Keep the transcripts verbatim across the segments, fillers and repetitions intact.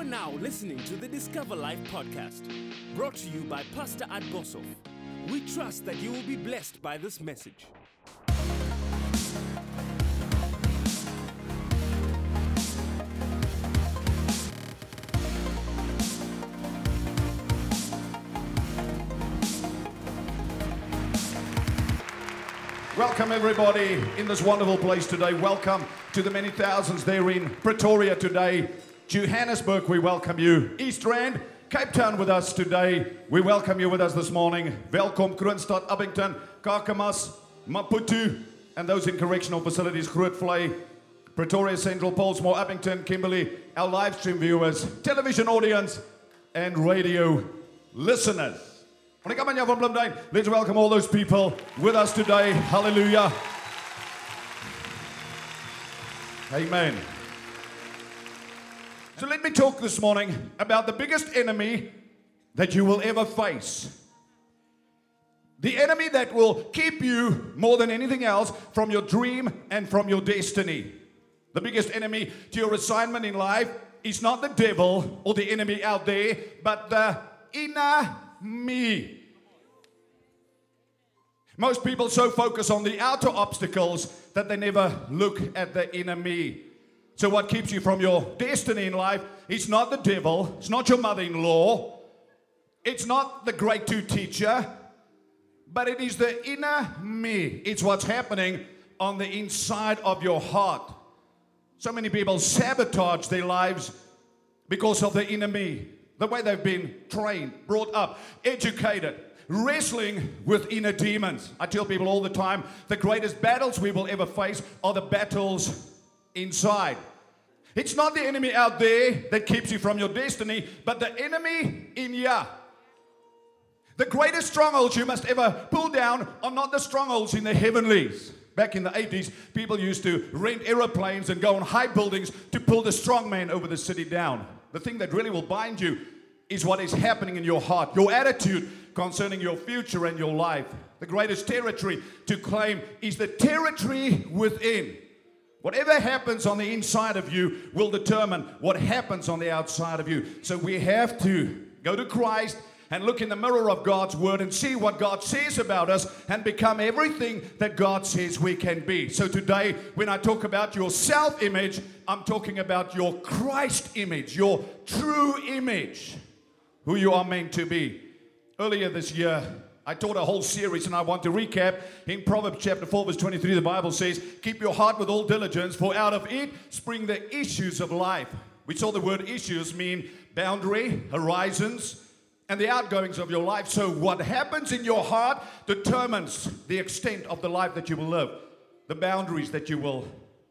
are now listening to the Discover Life podcast, brought to you by Pastor Ad Boshoff. We trust that you will be blessed by this message. Welcome everybody in this wonderful place today. Welcome to the many thousands there in Pretoria today. Johannesburg, we welcome you. East Rand, Cape Town with us today. We welcome you with us this morning. Welkom Kroonstad, Abington, Kakamas, Maputo, and those in correctional facilities, Grootvlei, Pretoria Central, Pollsmoor, Abington, Kimberley, our live stream viewers, television audience, and radio listeners. Let's welcome all those people with us today. Hallelujah. Amen. So let me talk this morning about the biggest enemy that you will ever face. The enemy that will keep you more than anything else from your dream and from your destiny. The biggest enemy to your assignment in life is not the devil or the enemy out there, but the inner me. Most people so focus on the outer obstacles that they never look at the inner me. So what keeps you from your destiny in life is not the devil, it's not your mother-in-law, it's not the grade two teacher, but it is the inner me. It's what's happening on the inside of your heart. So many people sabotage their lives because of the inner me, the way they've been trained, brought up, educated, wrestling with inner demons. I tell people all the time, the greatest battles we will ever face are the battles inside. It's not the enemy out there that keeps you from your destiny, but the enemy in you. The greatest strongholds you must ever pull down are not the strongholds in the heavenlies. Back in the eighties, people used to rent aeroplanes and go on high buildings to pull the strong man over the city down. The thing that really will bind you is what is happening in your heart, your attitude concerning your future and your life. The greatest territory to claim is the territory within. Whatever happens on the inside of you will determine what happens on the outside of you. So we have to go to Christ and look in the mirror of God's word and see what God says about us and become everything that God says we can be. So today, when I talk about your self-image, I'm talking about your Christ image, your true image, who you are meant to be. Earlier this year, I taught a whole series, and I want to recap. In Proverbs chapter four, verse twenty-three, the Bible says, keep your heart with all diligence, for out of it spring the issues of life. We saw the word issues mean boundary, horizons, and the outgoings of your life. So what happens in your heart determines the extent of the life that you will live, the boundaries that you will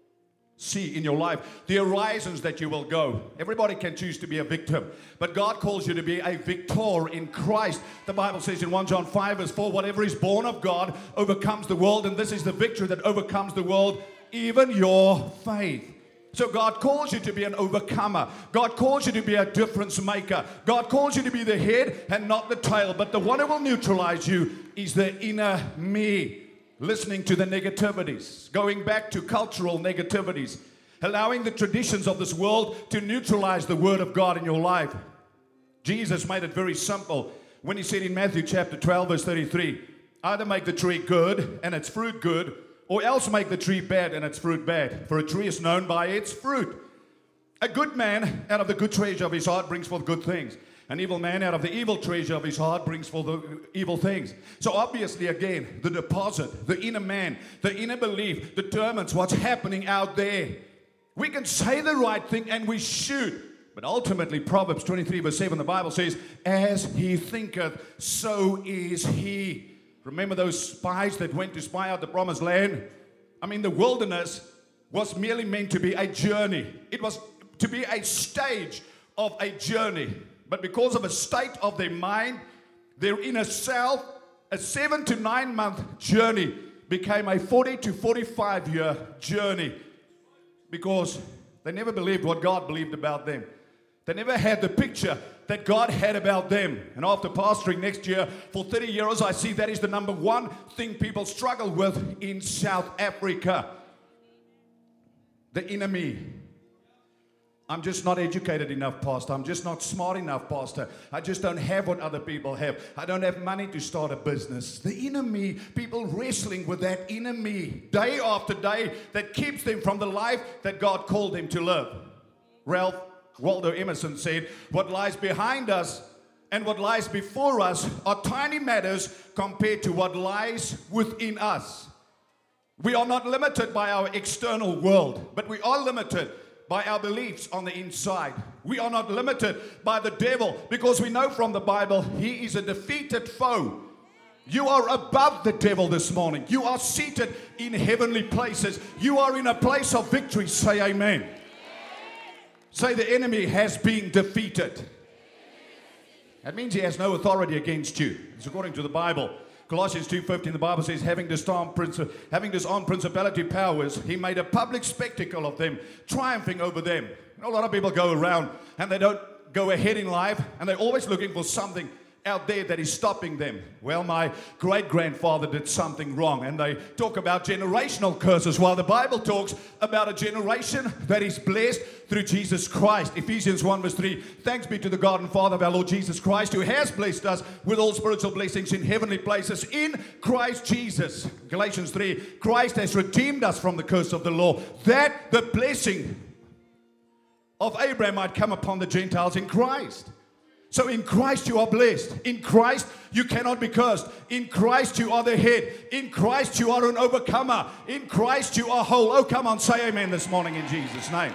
see in your life, the horizons that you will go. Everybody can choose to be a victim, but God calls you to be a victor in Christ. The Bible says in First John five verse four, whatever is born of God overcomes the world, and this is the victory that overcomes the world, even your faith. So God calls you to be an overcomer. God calls you to be a difference maker. God calls you to be the head and not the tail, but the one who will neutralize you is the inner me. Listening to the negativities, going back to cultural negativities, allowing the traditions of this world to neutralize the word of God in your life. Jesus made it very simple when he said in Matthew chapter twelve verse thirty-three, either make the tree good and its fruit good, or else make the tree bad and its fruit bad. For a tree is known by its fruit. A good man out of the good treasure of his heart brings forth good things. An evil man out of the evil treasure of his heart brings forth the evil things. So obviously, again, the deposit, the inner man, the inner belief determines what's happening out there. We can say the right thing, and we should. But ultimately, Proverbs twenty-three verse seven, the Bible says, as he thinketh, so is he. Remember those spies that went to spy out the promised land? I mean, the wilderness was merely meant to be a journey. It was to be a stage of a journey. But because of a state of their mind, their inner self, a seven to nine month journey became a forty to forty-five year journey, because they never believed what God believed about them. They never had the picture that God had about them. And after pastoring next year for thirty years, I see that is the number one thing people struggle with in South Africa. The inner me. I'm just not educated enough, Pastor. I'm just not smart enough, Pastor. I just don't have what other people have. I don't have money to start a business. The enemy, people wrestling with that enemy day after day that keeps them from the life that God called them to live. Ralph Waldo Emerson said, what lies behind us and what lies before us are tiny matters compared to what lies within us. We are not limited by our external world, but we are limited by our beliefs on the inside. We are not limited by the devil because we know from the Bible he is a defeated foe. You are above the devil this morning. You are seated in heavenly places. You are in a place of victory. Say amen. Say the enemy has been defeated. That means he has no authority against you. It's according to the Bible. Colossians two fifteen, the Bible says, having disarmed, princi- having disarmed principality powers, he made a public spectacle of them, triumphing over them. You know, a lot of people go around and they don't go ahead in life, and they're always looking for something out there that is stopping them. Well, my great-grandfather did something wrong, and they talk about generational curses, while the Bible talks about a generation that is blessed through Jesus Christ. Ephesians one verse three, thanks be to the God and Father of our Lord Jesus Christ, who has blessed us with all spiritual blessings in heavenly places in Christ Jesus. Galatians three, Christ has redeemed us from the curse of the law, that the blessing of Abraham might come upon the Gentiles in Christ. So in Christ you are blessed. In Christ you cannot be cursed. In Christ you are the head. In Christ you are an overcomer. In Christ you are whole. Oh, come on, say amen this morning in Jesus' name.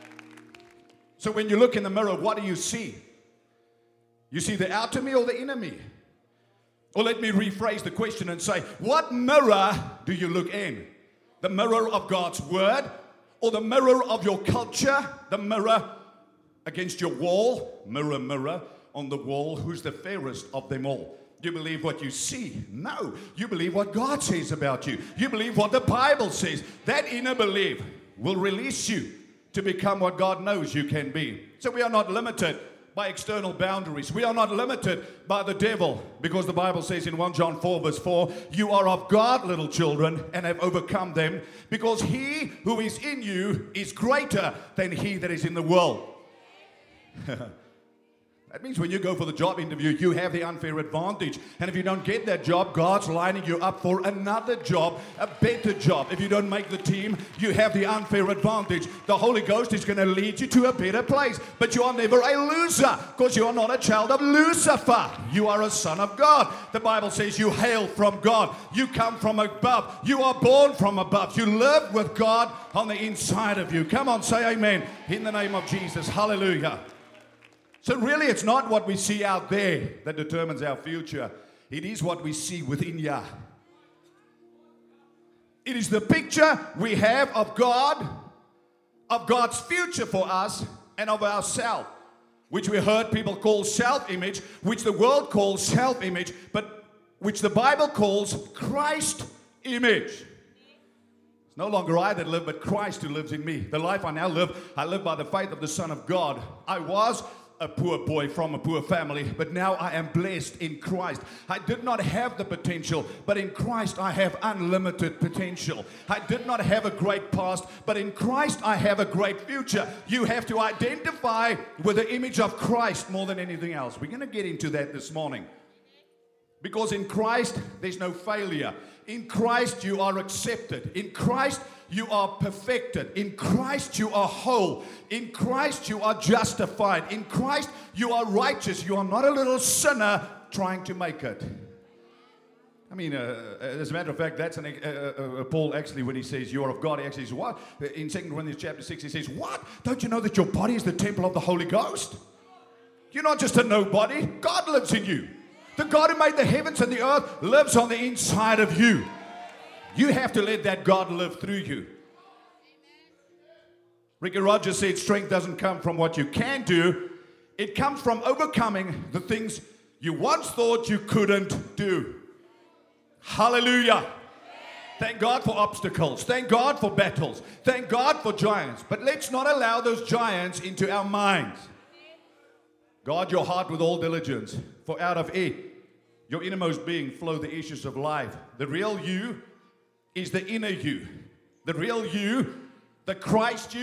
So when you look in the mirror, what do you see? You see the outer me or the inner me? Or let me rephrase the question and say, what mirror do you look in? The mirror of God's word, or the mirror of your culture? The mirror against your wall? Mirror, mirror on the wall, who's the fairest of them all? You believe what you see? No. You believe what God says about you. You believe what the Bible says. That inner belief will release you to become what God knows you can be. So we are not limited by external boundaries. We are not limited by the devil, because the Bible says in First John four verse four, you are of God, little children, and have overcome them, because he who is in you is greater than he that is in the world. That means when you go for the job interview, you have the unfair advantage. And if you don't get that job, God's lining you up for another job, a better job. If you don't make the team, you have the unfair advantage. The Holy Ghost is going to lead you to a better place. But you are never a loser, because you are not a child of Lucifer. You are a son of God. The Bible says you hail from God. You come from above. You are born from above. You live with God on the inside of you. Come on, say amen in the name of Jesus. Hallelujah. So really, it's not what we see out there that determines our future. It is what we see within you. It is the picture we have of God, of God's future for us, and of ourselves, which we heard people call self-image, which the world calls self-image, but which the Bible calls Christ-image. It's no longer I that live, but Christ who lives in me. The life I now live, I live by the faith of the Son of God. I was a poor boy from a poor family, but now I am blessed in Christ. I did not have the potential, but in Christ I have unlimited potential. I did not have a great past, but in Christ I have a great future. You have to identify with the image of Christ more than anything else. We're going to get into that this morning. Because in Christ, there's no failure. In Christ, you are accepted. In Christ, you are perfected. In Christ, you are whole. In Christ, you are justified. In Christ, you are righteous. You are not a little sinner trying to make it. I mean, uh, as a matter of fact, that's an, uh, uh, Paul actually, when he says you are of God, he actually says, what? In Second Corinthians chapter six, he says, what? Don't you know that your body is the temple of the Holy Ghost? You're not just a nobody. God lives in you. The God who made the heavens and the earth lives on the inside of you. You have to let that God live through you. Ricky Rogers said strength doesn't come from what you can do. It comes from overcoming the things you once thought you couldn't do. Hallelujah. Thank God for obstacles. Thank God for battles. Thank God for giants. But let's not allow those giants into our minds. Guard your heart with all diligence, for out of it, your innermost being, flow the issues of life. The real you is the inner you. The real you, the Christ you,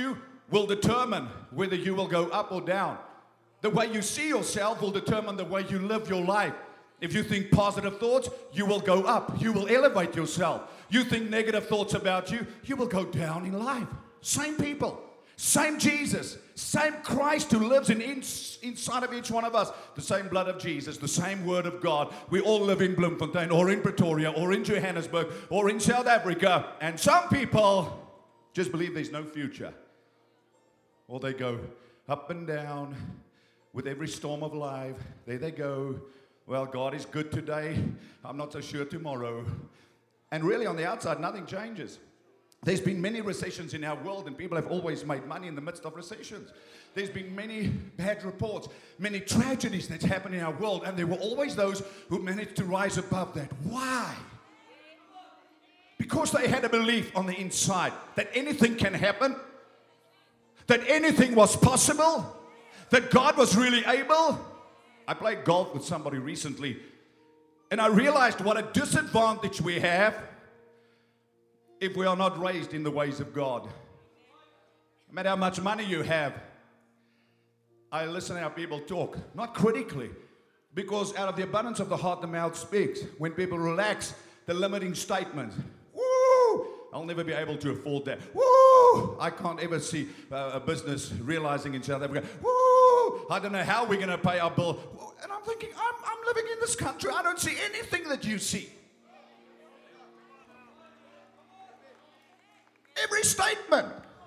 will determine whether you will go up or down. The way you see yourself will determine the way you live your life. If you think positive thoughts, you will go up. You will elevate yourself. You think negative thoughts about you, you will go down in life. Same people, same Jesus, same Christ who lives in, in inside of each one of us. The same blood of Jesus, the same word of God. We all live in Bloemfontein or in Pretoria or in Johannesburg or in South Africa. And some people just believe there's no future. Or they go up and down with every storm of life. There they go. Well, God is good today. I'm not so sure tomorrow. And really on the outside, nothing changes. There's been many recessions in our world, and people have always made money in the midst of recessions. There's been many bad reports, many tragedies that's happened in our world, and there were always those who managed to rise above that. Why? Because they had a belief on the inside that anything can happen, that anything was possible, that God was really able. I played golf with somebody recently, and I realized what a disadvantage we have if we are not raised in the ways of God. No matter how much money you have, I listen to how people talk, not critically, because out of the abundance of the heart, the mouth speaks. When people relax the limiting statements, woo, I'll never be able to afford that. Woo, I can't ever see uh, a business realizing in South Africa, woo, I don't know how we're going to pay our bill. And I'm thinking, I'm, I'm living in this country. I don't see anything that you see. Every statement.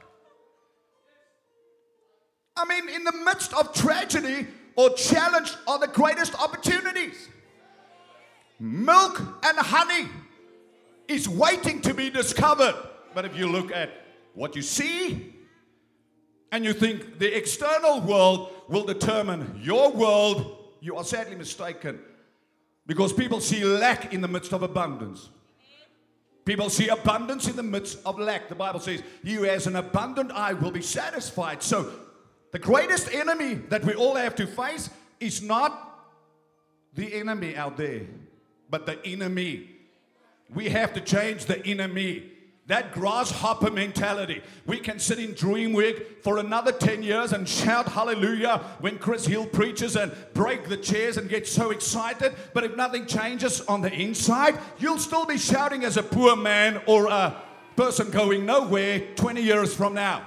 I mean, in the midst of tragedy or challenge are the greatest opportunities. Milk and honey is waiting to be discovered. But if you look at what you see and you think the external world will determine your world, you are sadly mistaken. Because people see lack in the midst of abundance. People see abundance in the midst of lack. The Bible says, "He who has an abundant eye will be satisfied." So the greatest enemy that we all have to face is not the enemy out there, but the enemy. We have to change the enemy. That grasshopper mentality. We can sit in Dreamweek for another ten years and shout hallelujah when Chris Hill preaches and break the chairs and get so excited. But if nothing changes on the inside, you'll still be shouting as a poor man or a person going nowhere twenty years from now.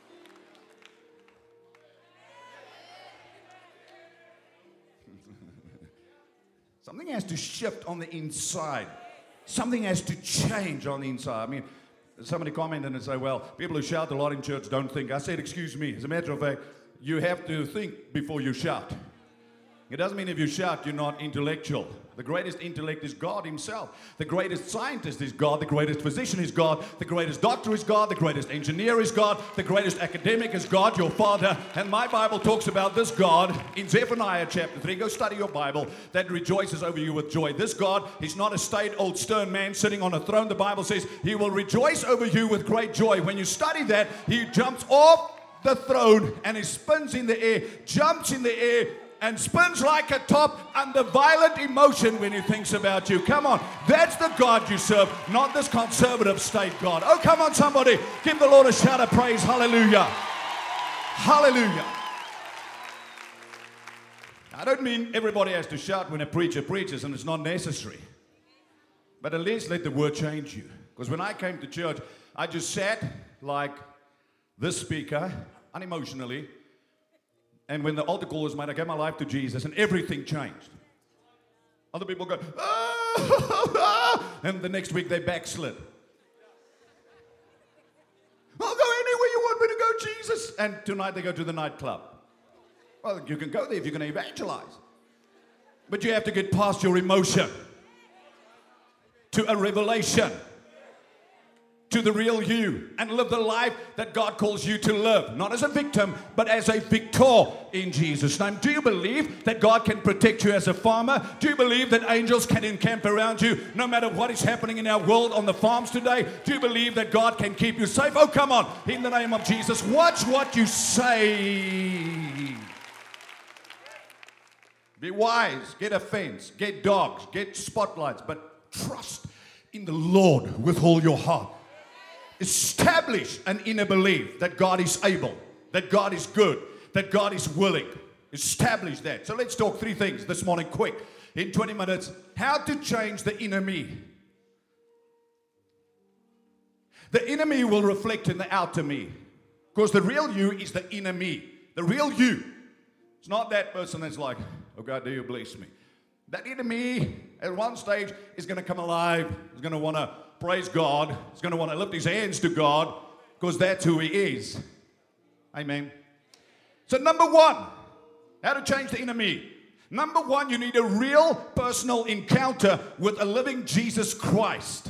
Something has to shift on the inside. Something has to change on the inside. I mean, somebody commented and say, well, people who shout a lot in church don't think. I said, excuse me. As a matter of fact, you have to think before you shout. It doesn't mean if you shout, you're not intellectual. The greatest intellect is God himself. The greatest scientist is God. The greatest physician is God. The greatest doctor is God. The greatest engineer is God. The greatest academic is God, your Father. And my Bible talks about this God in Zephaniah chapter three. Go study your Bible. That rejoices over you with joy. This God is not a staid, old, stern man sitting on a throne. The Bible says he will rejoice over you with great joy. When you study that, he jumps off the throne and he spins in the air, jumps in the air, and spins like a top under violent emotion when he thinks about you. Come on, that's the God you serve, not this conservative state God. Oh, come on, somebody, give the Lord a shout of praise. Hallelujah. Hallelujah. I don't mean everybody has to shout when a preacher preaches, and it's not necessary. But at least let the word change you. Because when I came to church, I just sat like this speaker, unemotionally. And when the altar call was made, I gave my life to Jesus, and everything changed. Other people go, ah, and the next week they backslid. I'll go anywhere you want me to go, Jesus. And tonight they go to the nightclub. Well, you can go there if you're going to evangelize. But you have to get past your emotion to a revelation, to the real you, and live the life that God calls you to live. Not as a victim, but as a victor in Jesus' name. Do you believe that God can protect you as a farmer? Do you believe that angels can encamp around you no matter what is happening in our world on the farms today? Do you believe that God can keep you safe? Oh, come on. In the name of Jesus, watch what you say. Be wise. Get a fence. Get dogs. Get spotlights. But trust in the Lord with all your heart. Establish an inner belief that God is able. that God is good, that God is willing. Establish that. So let's talk three things this morning quick. In twenty minutes, how to change the inner me. The inner me will reflect in the outer me. Because the real you is the inner me. The real you. It's not that person that's like, oh God, do you bless me. That inner me at one stage is going to come alive. He's going to want to praise God. He's going to want to lift his hands to God because that's who he is. Amen. So number one, how to change the inner me. Number one, you need a real personal encounter with a living Jesus Christ.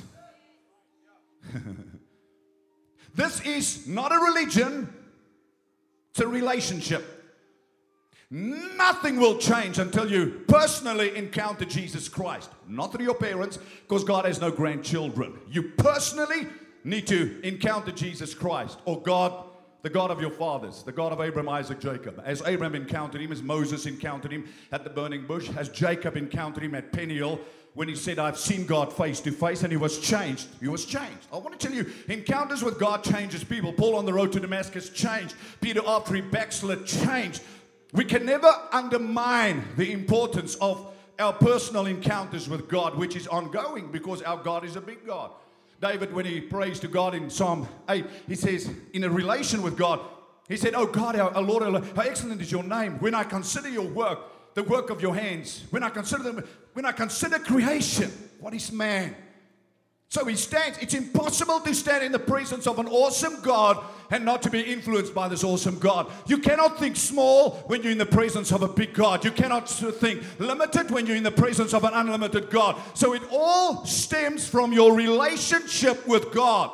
This is not a religion. It's a relationship. Nothing will change until you personally encounter Jesus Christ. Not through your parents, because God has no grandchildren. You personally need to encounter Jesus Christ, or God, the God of your fathers, the God of Abraham, Isaac, Jacob. As Abraham encountered him, as Moses encountered him at the burning bush, as Jacob encountered him at Peniel, when he said, I've seen God face to face, and he was changed. He was changed. I want to tell you, encounters with God changes people. Paul on the road to Damascus changed. Peter after he backslid changed. We can never undermine the importance of our personal encounters with God, which is ongoing because our God is a big God. David, when he prays to God in Psalm eight, he says, in a relation with God, he said, oh God, our, our Lord, our Lord, how excellent is your name. When I consider your work, the work of your hands, when I consider them, when I consider creation, what is man? So he stands. It's impossible to stand in the presence of an awesome God and not to be influenced by this awesome God. You cannot think small when you're in the presence of a big God. You cannot think limited when you're in the presence of an unlimited God. So it all stems from your relationship with God.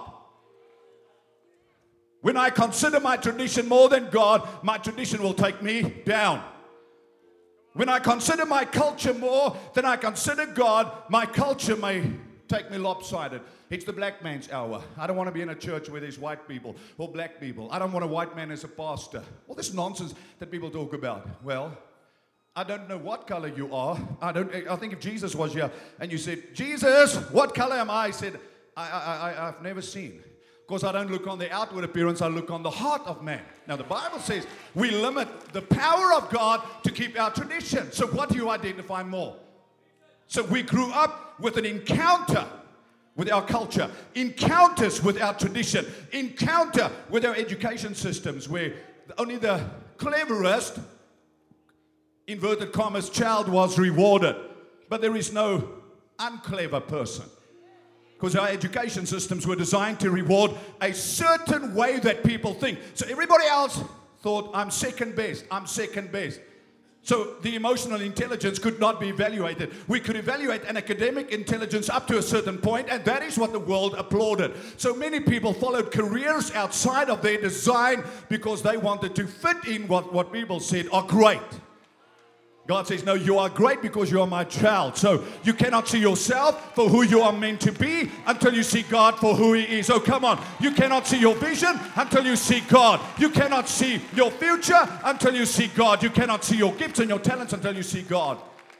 When I consider my tradition more than God, my tradition will take me down. When I consider my culture more than I consider God, my culture may take me lopsided. It's the black man's hour. I don't want to be in a church where there's white people or black people. I don't want a white man as a pastor. All this nonsense that people talk about. Well, I don't know what color you are. I don't. I think if Jesus was here and you said, Jesus, what color am I? I said, I, I, I, I've never seen. Because I don't look on the outward appearance, I look on the heart of man. Now the Bible says we limit the power of God to keep our tradition. So what do you identify more? So we grew up with an encounter with our culture, encounters with our tradition, encounter with our education systems where only the cleverest, inverted commas, child was rewarded. But there is no unclever person. Because our education systems were designed to reward a certain way that people think. So everybody else thought, I'm second best, I'm second best. So the emotional intelligence could not be evaluated. We could evaluate an academic intelligence up to a certain point, and that is what the world applauded. So many people followed careers outside of their design because they wanted to fit in what, what people said are great. God says, no, you are great because you are my child. So you cannot see yourself for who you are meant to be until you see God for who He is. Oh, come on. You cannot see your vision until you see God. You cannot see your future until you see God. You cannot see your gifts and your talents until you see God.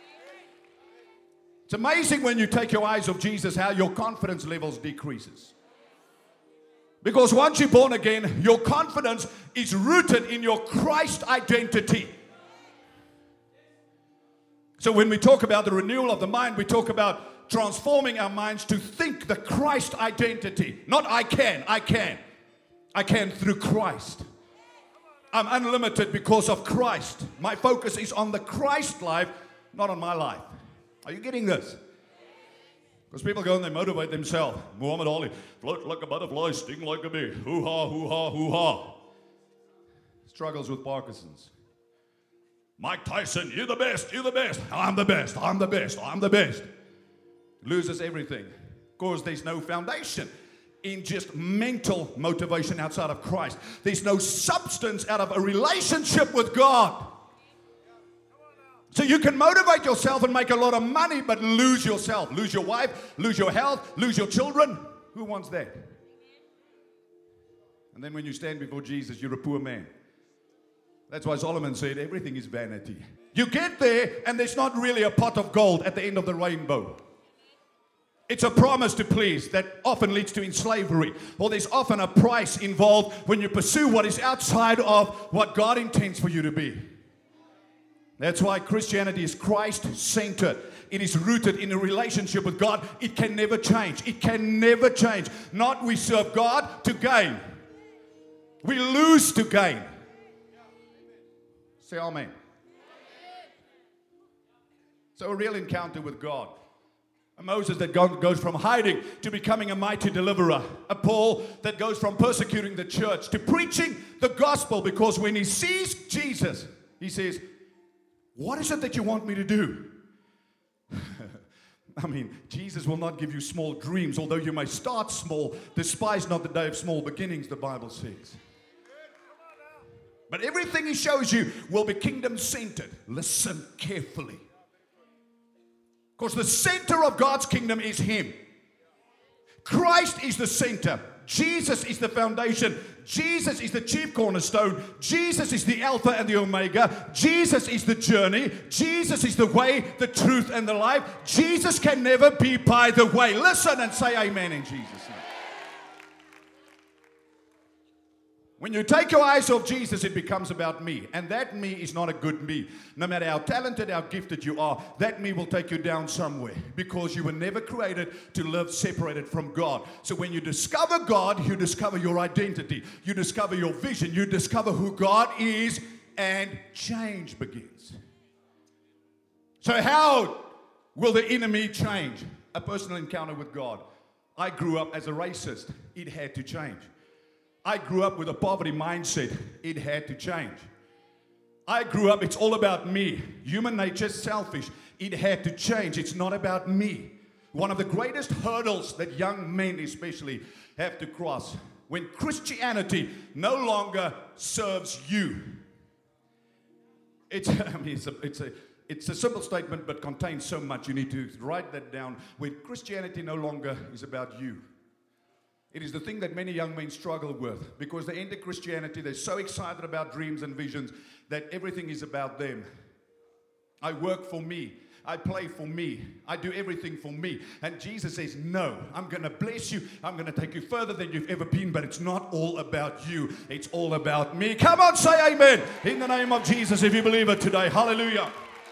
It's amazing when you take your eyes off Jesus how your confidence levels decreases. Because once you're born again, your confidence is rooted in your Christ identity. So when we talk about the renewal of the mind, we talk about transforming our minds to think the Christ identity. Not I can, I can. I can through Christ. I'm unlimited because of Christ. My focus is on the Christ life, not on my life. Are you getting this? Because people go and they motivate themselves. Muhammad Ali, float like a butterfly, sting like a bee. Hoo-ha, hoo-ha, hoo-ha. Struggles with Parkinson's. Mike Tyson, you're the best, you're the best. I'm the best, I'm the best, I'm the best. Loses everything because there's no foundation in just mental motivation outside of Christ. There's no substance out of a relationship with God. So you can motivate yourself and make a lot of money, but lose yourself. Lose your wife, lose your health, lose your children. Who wants that? And then when you stand before Jesus, you're a poor man. That's why Solomon said everything is vanity. You get there and there's not really a pot of gold at the end of the rainbow. It's a promise to please that often leads to slavery. Or there's often a price involved when you pursue what is outside of what God intends for you to be. That's why Christianity is Christ-centered. It is rooted in a relationship with God. It can never change. It can never change. Not we serve God to gain. We lose to gain. Say amen. So a real encounter with God. A Moses that goes from hiding to becoming a mighty deliverer. A Paul that goes from persecuting the church to preaching the gospel, because when he sees Jesus, he says, what is it that you want me to do? I mean, Jesus will not give you small dreams, although you may start small. Despise not the day of small beginnings, the Bible says. But everything he shows you will be kingdom-centered. Listen carefully. Because the center of God's kingdom is him. Christ is the center. Jesus is the foundation. Jesus is the chief cornerstone. Jesus is the Alpha and the Omega. Jesus is the journey. Jesus is the way, the truth, and the life. Jesus can never be by the way. Listen and say amen in Jesus' name. When you take your eyes off Jesus, it becomes about me. And that me is not a good me. No matter how talented, how gifted you are, that me will take you down somewhere. Because you were never created to live separated from God. So when you discover God, you discover your identity. You discover your vision. You discover who God is, and change begins. So how will the enemy change? A personal encounter with God. I grew up as a racist. It had to change. I grew up with a poverty mindset. It had to change. I grew up, it's all about me. Human nature is selfish. It had to change. It's not about me. One of the greatest hurdles that young men especially have to cross, when Christianity no longer serves you. It's, I mean, it's a, it's a, it's a simple statement, but contains so much. You need to write that down. When Christianity no longer is about you. It is the thing that many young men struggle with, because they enter Christianity, they're so excited about dreams and visions that everything is about them. I work for me. I play for me. I do everything for me. And Jesus says, no, I'm going to bless you. I'm going to take you further than you've ever been, but it's not all about you. It's all about me. Come on, say amen in the name of Jesus if you believe it today. Hallelujah.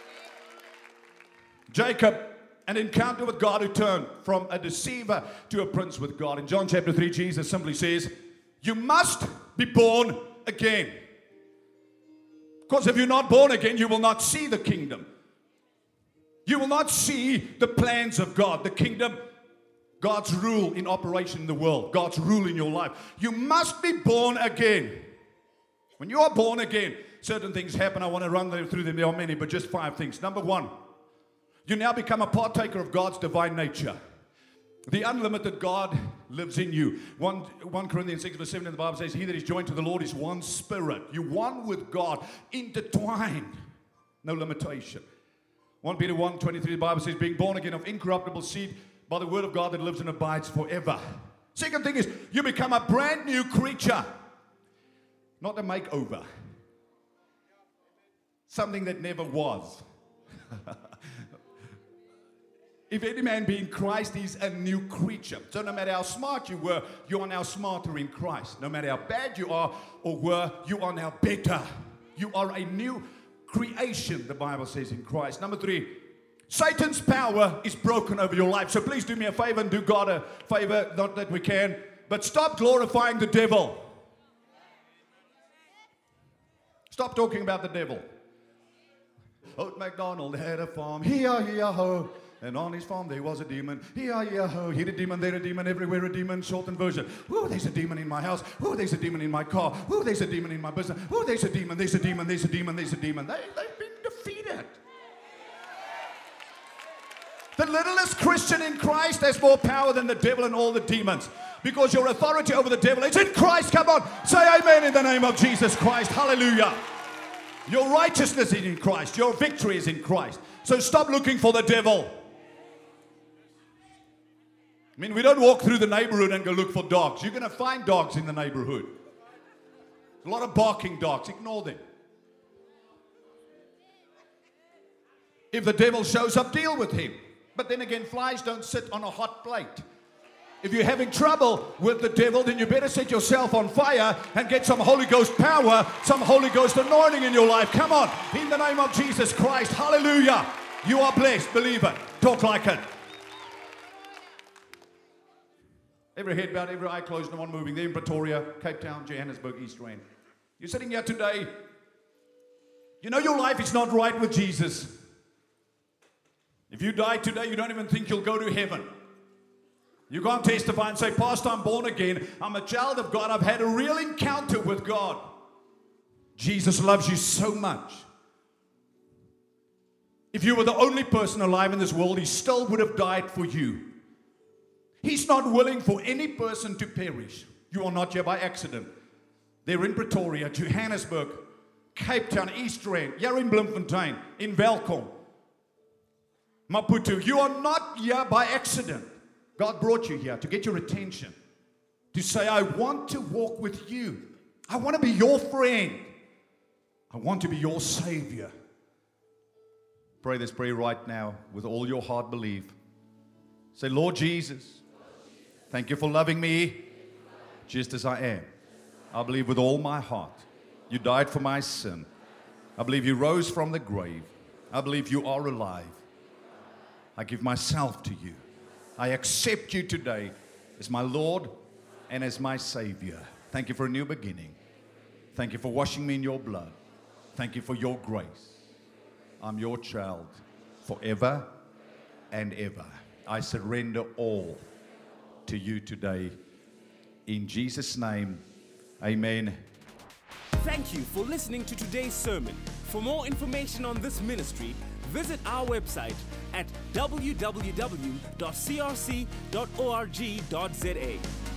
Jacob, an encounter with God who turned from a deceiver to a prince with God. In John chapter three, Jesus simply says, you must be born again. Because if you're not born again, you will not see the kingdom. You will not see the plans of God, the kingdom, God's rule in operation in the world, God's rule in your life. You must be born again. When you are born again, certain things happen. I want to run through them. There are many, but just five things. Number one, you now become a partaker of God's divine nature. The unlimited God lives in you. First Corinthians six verse seven in the Bible says, he that is joined to the Lord is one spirit. You're one with God, intertwined. No limitation. First Peter one twenty-three, the Bible says, being born again of incorruptible seed by the word of God that lives and abides forever. Second thing is, you become a brand new creature. Not a makeover. Something that never was. If any man be in Christ, he's a new creature. So no matter how smart you were, you are now smarter in Christ. No matter how bad you are or were, you are now better. You are a new creation, the Bible says, in Christ. Number three, Satan's power is broken over your life. So please do me a favor and do God a favor, not that we can, but stop glorifying the devil. Stop talking about the devil. Old MacDonald had a farm, hee-haw-hee-haw-ho. And on his farm there was a demon. Hee-haw-hee-haw-ho. Here a demon, there a demon, everywhere a demon. Shortened version. Oh, there's a demon in my house. Oh, there's a demon in my car. Oh, there's a demon in my business. Oh, there's a demon, there's a demon, there's a demon, there's a demon. They, they've been defeated. The littlest Christian in Christ has more power than the devil and all the demons. Because your authority over the devil, it's in Christ. Come on. Say amen in the name of Jesus Christ. Hallelujah. Your righteousness is in Christ. Your victory is in Christ. So stop looking for the devil. I mean, we don't walk through the neighborhood and go look for dogs. You're going to find dogs in the neighborhood. A lot of barking dogs. Ignore them. If the devil shows up, deal with him. But then again, flies don't sit on a hot plate. If you're having trouble with the devil, then you better set yourself on fire and get some Holy Ghost power, some Holy Ghost anointing in your life. Come on, in the name of Jesus Christ. Hallelujah. You are blessed. Believe it. Talk like it. Every head bowed, every eye closed, no one moving. There in Pretoria, Cape Town, Johannesburg, East Rand. You're sitting here today. You know your life is not right with Jesus. If you die today, you don't even think you'll go to heaven. You can't testify and say, Pastor, I'm born again. I'm a child of God. I've had a real encounter with God. Jesus loves you so much. If you were the only person alive in this world, He still would have died for you. He's not willing for any person to perish. You are not here by accident. They're in Pretoria, Johannesburg, Cape Town, East Rand, here in Bloemfontein, in Welkom, Maputo. You are not here by accident. God brought you here to get your attention, to say, I want to walk with you. I want to be your friend. I want to be your Savior. Pray this prayer right now with all your heart. Believe. Say, Lord Jesus, thank you for loving me just as I am. I believe with all my heart you died for my sin. I believe you rose from the grave. I believe you are alive. I give myself to you. I accept you today as my Lord and as my Savior. Thank you for a new beginning. Thank you for washing me in your blood. Thank you for your grace. I'm your child forever and ever. I surrender all to you today. In Jesus' name, amen. Thank you for listening to today's sermon. For more information on this ministry, visit our website at w w w dot c r c dot org dot z a.